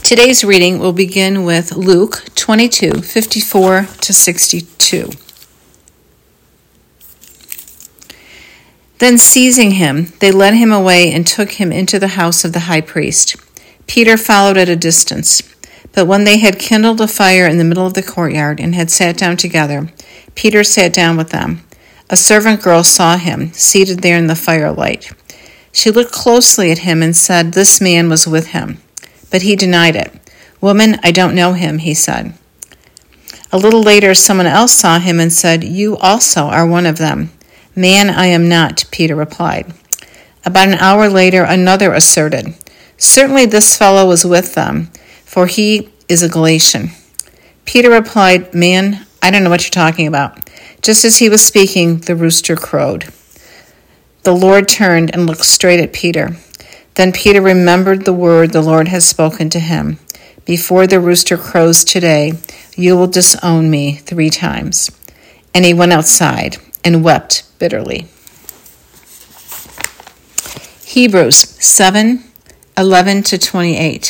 Today's reading will begin with Luke 22:54-62. Then seizing him, they led him away and took him into the house of the high priest. Peter followed at a distance. But when they had kindled a fire in the middle of the courtyard and had sat down together, Peter sat down with them. A servant girl saw him, seated there in the firelight. She looked closely at him and said, "This man was with him." But he denied it. "Woman, I don't know him," he said. A little later, someone else saw him and said, "You also are one of them." "Man, I am not," Peter replied. About an hour later, another asserted, "Certainly this fellow was with them, for he is a Galatian." Peter replied, "Man, I don't know what you're talking about." Just as he was speaking, the rooster crowed. The Lord turned and looked straight at Peter. Then Peter remembered the word the Lord had spoken to him. "Before the rooster crows today, you will disown me 3 times. And he went outside and wept bitterly. Hebrews 7:11-28.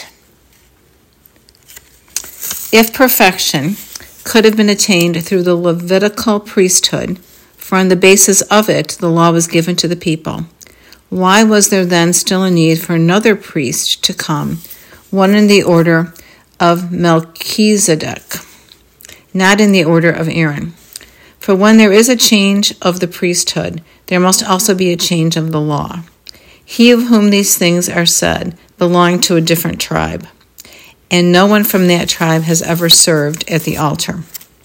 If perfection could have been attained through the Levitical priesthood, for on the basis of it the law was given to the people, why was there then still a need for another priest to come, one in the order of Melchizedek, not in the order of Aaron? For when there is a change of the priesthood, there must also be a change of the law. He of whom these things are said belonged to a different tribe, and no one from that tribe has ever served at the altar.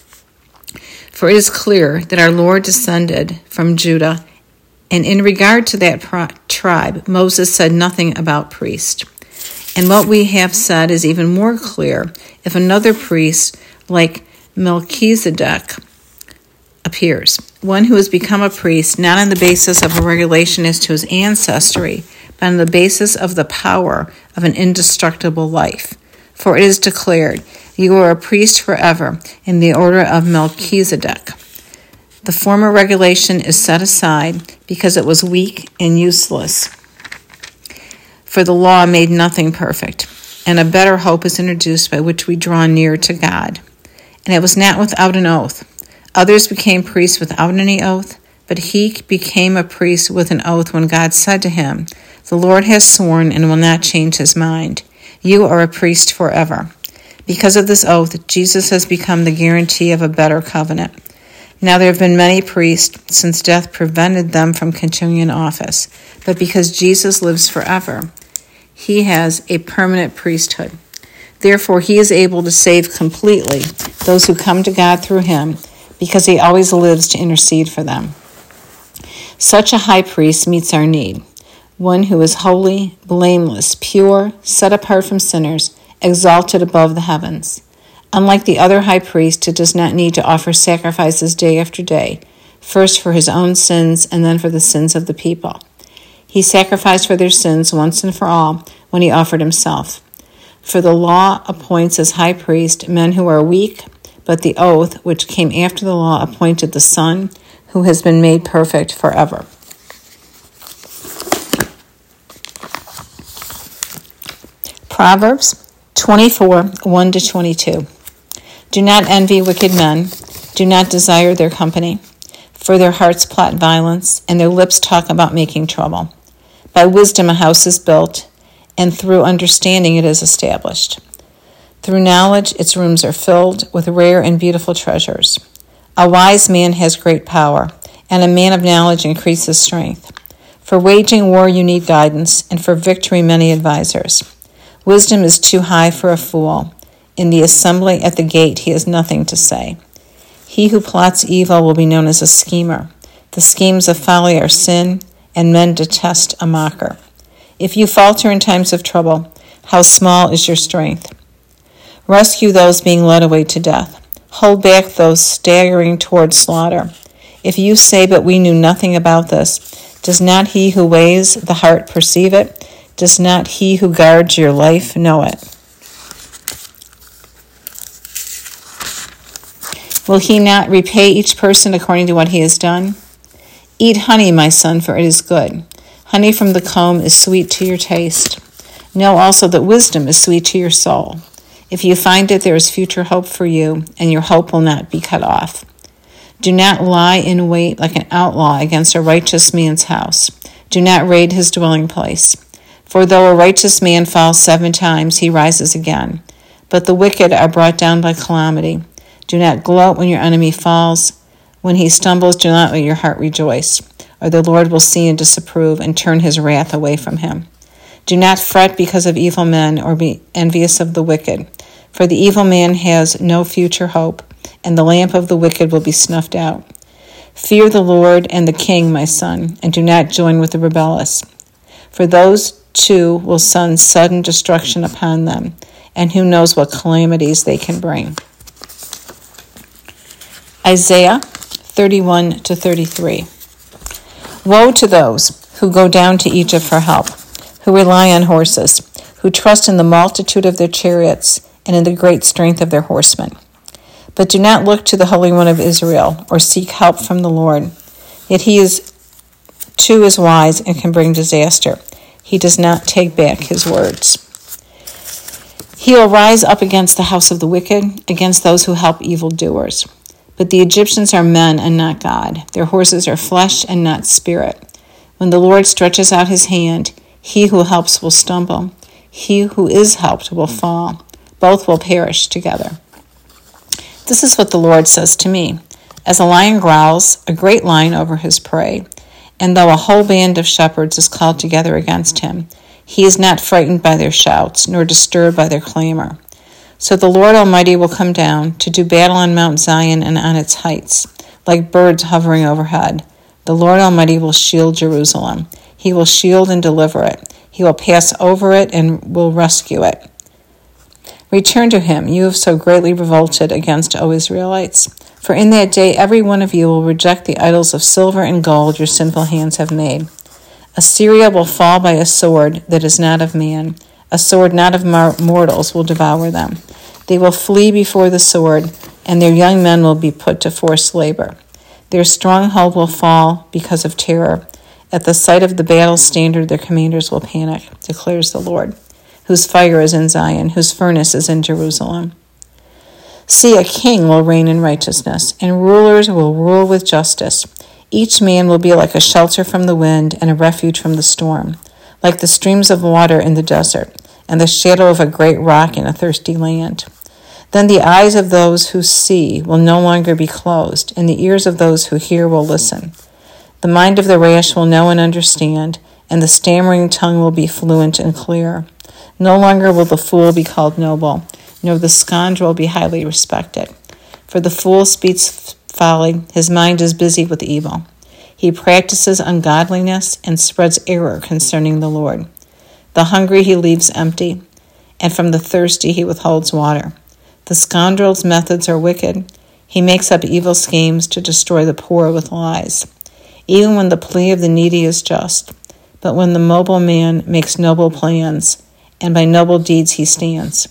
For it is clear that our Lord descended from Judah, and in regard to that tribe, Moses said nothing about priest. And what we have said is even more clear if another priest like Melchizedek appears, one who has become a priest not on the basis of a regulation as to his ancestry, but on the basis of the power of an indestructible life. For it is declared, "You are a priest forever in the order of Melchizedek." The former regulation is set aside because it was weak and useless, for the law made nothing perfect, and a better hope is introduced by which we draw near to God. And it was not without an oath. Others became priests without any oath, but he became a priest with an oath when God said to him, "The Lord has sworn and will not change his mind. You are a priest forever." Because of this oath, Jesus has become the guarantee of a better covenant. Now there have been many priests since death prevented them from continuing in office, but because Jesus lives forever, he has a permanent priesthood. Therefore, he is able to save completely those who come to God through him, because he always lives to intercede for them. Such a high priest meets our need, one who is holy, blameless, pure, set apart from sinners, exalted above the heavens. Unlike the other high priest, who does not need to offer sacrifices day after day, first for his own sins and then for the sins of the people. He sacrificed for their sins once and for all when he offered himself. For the law appoints as high priest men who are weak, but the oath, which came after the law, appointed the Son, who has been made perfect forever. Proverbs 24:1-22. Do not envy wicked men. Do not desire their company. For their hearts plot violence, and their lips talk about making trouble. By wisdom a house is built, and through understanding it is established. Through knowledge its rooms are filled with rare and beautiful treasures. A wise man has great power, and a man of knowledge increases strength. For waging war you need guidance, and for victory many advisers. Wisdom is too high for a fool. In the assembly at the gate he has nothing to say. He who plots evil will be known as a schemer. The schemes of folly are sin, and men detest a mocker. If you falter in times of trouble, how small is your strength? Rescue those being led away to death. Hold back those staggering toward slaughter. If you say, "But we knew nothing about this," does not he who weighs the heart perceive it? Does not he who guards your life know it? Will he not repay each person according to what he has done? Eat honey, my son, for it is good. Honey from the comb is sweet to your taste. Know also that wisdom is sweet to your soul. If you find it, there is future hope for you, and your hope will not be cut off. Do not lie in wait like an outlaw against a righteous man's house. Do not raid his dwelling place. For though a righteous man falls 7 times, he rises again. But the wicked are brought down by calamity. Do not gloat when your enemy falls. When he stumbles, do not let your heart rejoice, or the Lord will see and disapprove and turn his wrath away from him. Do not fret because of evil men or be envious of the wicked, for the evil man has no future hope, and the lamp of the wicked will be snuffed out. Fear the Lord and the king, my son, and do not join with the rebellious, for those two will send sudden destruction upon them, and who knows what calamities they can bring. Isaiah 31-33. Woe to those who go down to Egypt for help, who rely on horses, who trust in the multitude of their chariots and in the great strength of their horsemen. But do not look to the Holy One of Israel or seek help from the Lord. Yet he too is wise and can bring disaster. He does not take back his words. He will rise up against the house of the wicked, against those who help evildoers. But the Egyptians are men and not God. Their horses are flesh and not spirit. When the Lord stretches out his hand, he who helps will stumble. He who is helped will fall. Both will perish together. This is what the Lord says to me. As a lion growls, a great lion over his prey, and though a whole band of shepherds is called together against him, he is not frightened by their shouts, nor disturbed by their clamor. So the Lord Almighty will come down to do battle on Mount Zion and on its heights, like birds hovering overhead. The Lord Almighty will shield Jerusalem. He will shield and deliver it. He will pass over it and will rescue it. Return to him, you have so greatly revolted against, O Israelites. For in that day every one of you will reject the idols of silver and gold your sinful hands have made. Assyria will fall by a sword that is not of man. A sword not of mortals will devour them. They will flee before the sword, and their young men will be put to forced labor. Their stronghold will fall because of terror. At the sight of the battle standard, their commanders will panic, declares the Lord, whose fire is in Zion, whose furnace is in Jerusalem. See, a king will reign in righteousness, and rulers will rule with justice. Each man will be like a shelter from the wind and a refuge from the storm, like the streams of water in the desert, and the shadow of a great rock in a thirsty land. Then the eyes of those who see will no longer be closed, and the ears of those who hear will listen. The mind of the rash will know and understand, and the stammering tongue will be fluent and clear. No longer will the fool be called noble, nor the scoundrel be highly respected. For the fool speaks folly, his mind is busy with evil. He practices ungodliness and spreads error concerning the Lord. The hungry he leaves empty, and from the thirsty he withholds water. The scoundrel's methods are wicked. He makes up evil schemes to destroy the poor with lies. Even when the plea of the needy is just, but when the noble man makes noble plans, and by noble deeds he stands.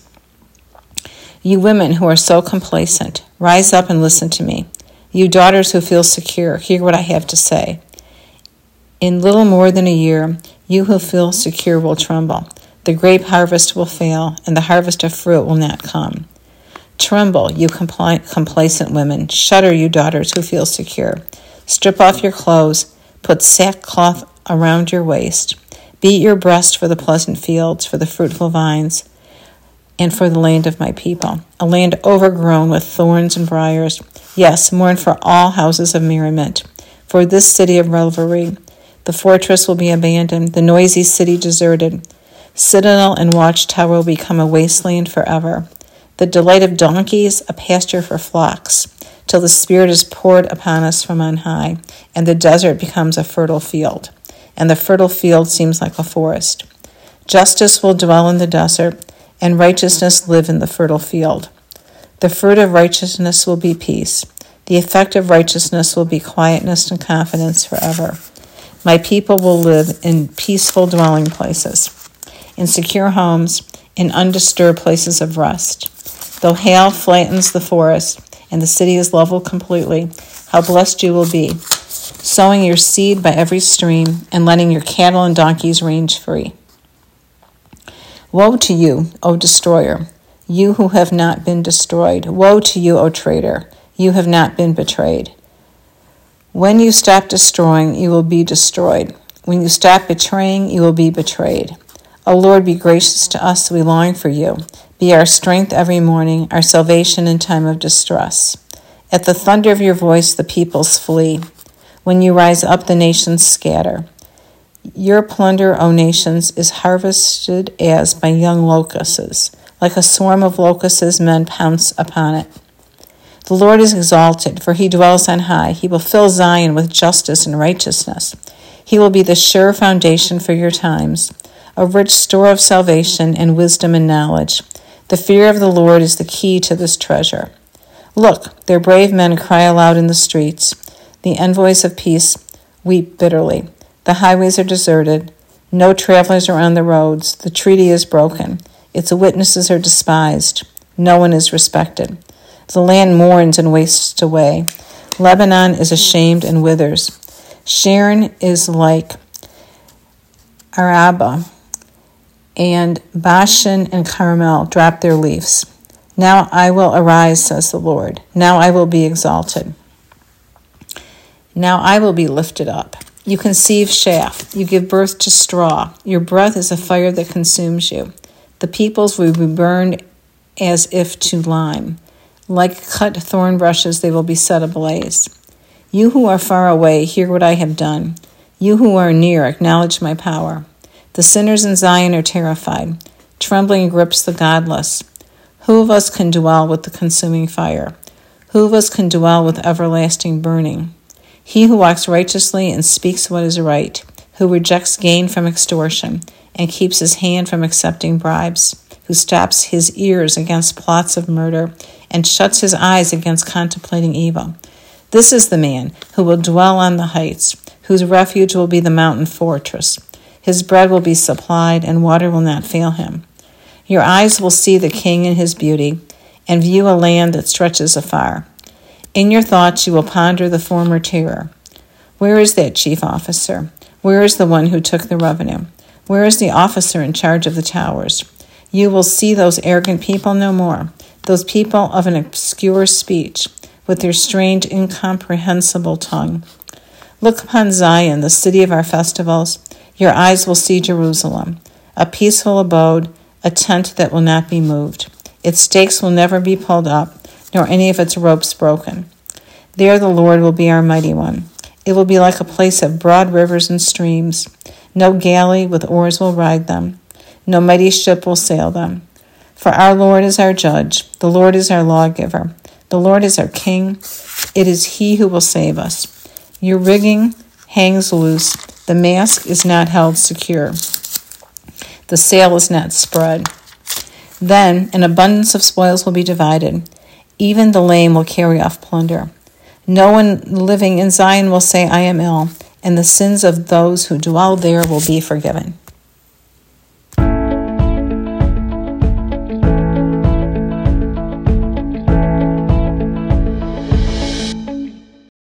You women who are so complacent, rise up and listen to me. You daughters who feel secure, hear what I have to say. In little more than a year, you who feel secure will tremble. The grape harvest will fail, and the harvest of fruit will not come. Tremble, you complacent women. Shudder, you daughters who feel secure. Strip off your clothes. Put sackcloth around your waist. Beat your breast for the pleasant fields, for the fruitful vines, and for the land of my people, a land overgrown with thorns and briars. Yes, mourn for all houses of merriment. For this city of revelry, the fortress will be abandoned, the noisy city deserted. Citadel and watchtower will become a wasteland forever. The delight of donkeys, a pasture for flocks, till the Spirit is poured upon us from on high, and the desert becomes a fertile field, and the fertile field seems like a forest. Justice will dwell in the desert, and righteousness live in the fertile field. The fruit of righteousness will be peace. The effect of righteousness will be quietness and confidence forever. My people will live in peaceful dwelling places, in secure homes, in undisturbed places of rest. Though hail flattens the forest, and the city is leveled completely, how blessed you will be, sowing your seed by every stream, and letting your cattle and donkeys range free. Woe to you, O destroyer, you who have not been destroyed. Woe to you, O traitor, you have not been betrayed. When you stop destroying, you will be destroyed. When you stop betraying, you will be betrayed. O Lord, be gracious to us, we long for you. Be our strength every morning, our salvation in time of distress. At the thunder of your voice, the peoples flee. When you rise up, the nations scatter. Your plunder, O nations, is harvested as by young locusts. Like a swarm of locusts, men pounce upon it. The Lord is exalted, for he dwells on high. He will fill Zion with justice and righteousness. He will be the sure foundation for your times, a rich store of salvation and wisdom and knowledge. The fear of the Lord is the key to this treasure. Look, their brave men cry aloud in the streets. The envoys of peace weep bitterly. The highways are deserted. No travelers are on the roads. The treaty is broken. Its witnesses are despised. No one is respected. The land mourns and wastes away. Lebanon is ashamed and withers. Sharon is like Araba, and Bashan and Carmel drop their leaves. Now I will arise, says the Lord. Now I will be exalted. Now I will be lifted up. You conceive chaff. You give birth to straw. Your breath is a fire that consumes you. The peoples will be burned as if to lime. Like cut thorn brushes, they will be set ablaze. You who are far away, hear what I have done. You who are near, acknowledge my power. The sinners in Zion are terrified. Trembling grips the godless. Who of us can dwell with the consuming fire? Who of us can dwell with everlasting burning? He who walks righteously and speaks what is right, who rejects gain from extortion and keeps his hand from accepting bribes, who stops his ears against plots of murder and shuts his eyes against contemplating evil. This is the man who will dwell on the heights, whose refuge will be the mountain fortress. His bread will be supplied, and water will not fail him. Your eyes will see the king in his beauty, and view a land that stretches afar. In your thoughts you will ponder the former terror. Where is that chief officer? Where is the one who took the revenue? Where is the officer in charge of the towers? You will see those arrogant people no more, those people of an obscure speech, with their strange, incomprehensible tongue. Look upon Zion, the city of our festivals. Your eyes will see Jerusalem, a peaceful abode, a tent that will not be moved. Its stakes will never be pulled up, nor any of its ropes broken. There the Lord will be our mighty one. It will be like a place of broad rivers and streams. No galley with oars will ride them. No mighty ship will sail them. For our Lord is our judge. The Lord is our lawgiver. The Lord is our king. It is he who will save us. Your rigging hangs loose. The mast is not held secure. The sail is not spread. Then an abundance of spoils will be divided. Even the lame will carry off plunder. No one living in Zion will say, I am ill, and the sins of those who dwell there will be forgiven.